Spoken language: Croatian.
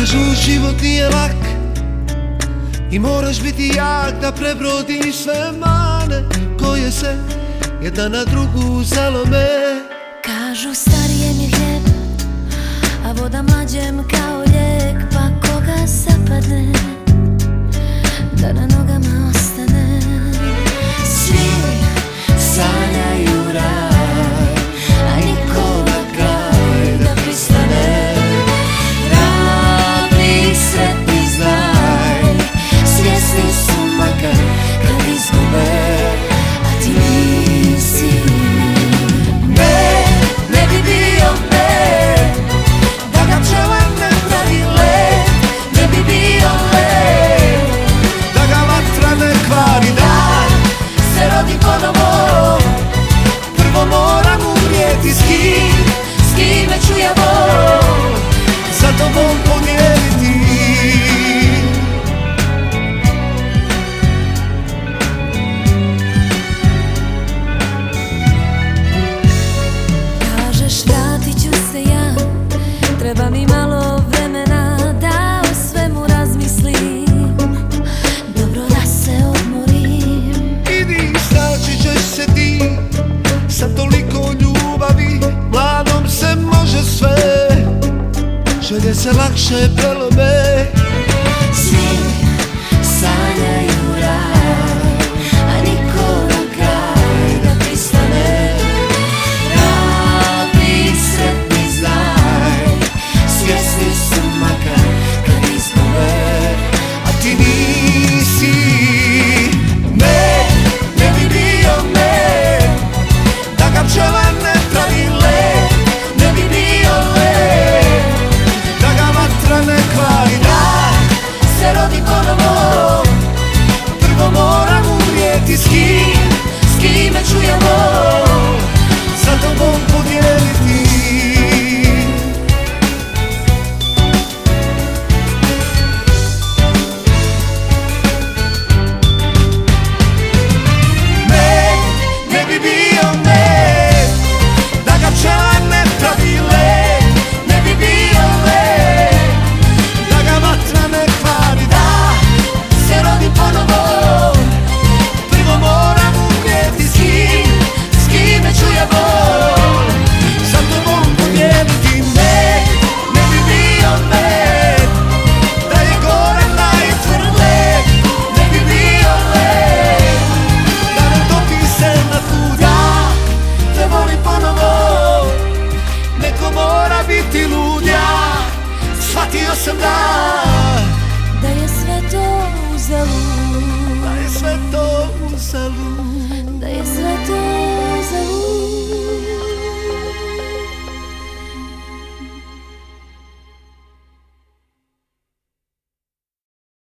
Kažu život nije lak i moraš biti jak da prebrodiš sve mane koje se jedna na drugu zalome. Kažu starijem je hljeb, a voda mlađem kao lijek, pa koga zapadne da na nogama ostane. Svi sanjaju raj, a niko na kraj da pristane. Ravni sretni znaj, svjesni su makar kad izgube, a ti nisi. Ne bi bio me da ga pčela ne pravi let, ne bi bio let da ga vatra ne kvari, da se rodi ponovo. prvo moram umrijeti. S kime ću ja bol za tobom podijeliti? Kažeš vratit ću se ja, treba mi malo vremena da o svemu razmislim, dobro da se odmorim. Idi, snaći ćeš se ti sa toliko ljubavi, mladom se može sve, želje se lakše prelome. Svi sanjaju raj, a niko na kraj da pristane. Ravni sretni znaj, svjesni su makar kad izgube, A ti nisi. Ne bi bio me da ga pčela ne pravi let, ne bi bio let da ga vatra ne kvari, da se rodi ponovo. prvo moram umrijeti. S kime ću ja bol za tobom podijeliti? Ne bi bio me da ga pčela ne pravi let, ne bi bio let da ga vatra ne kvari, da Se rodi ponovo. prvo moram umrijeti. S kime ću ja bol sa tobom podijeliti? Ne bi bio med da je gore najtvrdled, ne bi bio led da ne topi se na kud. Ja te volim ponovo, neko mora biti lud. Ja shvatio sam da je sve to uzalud. da je sve to uzalud.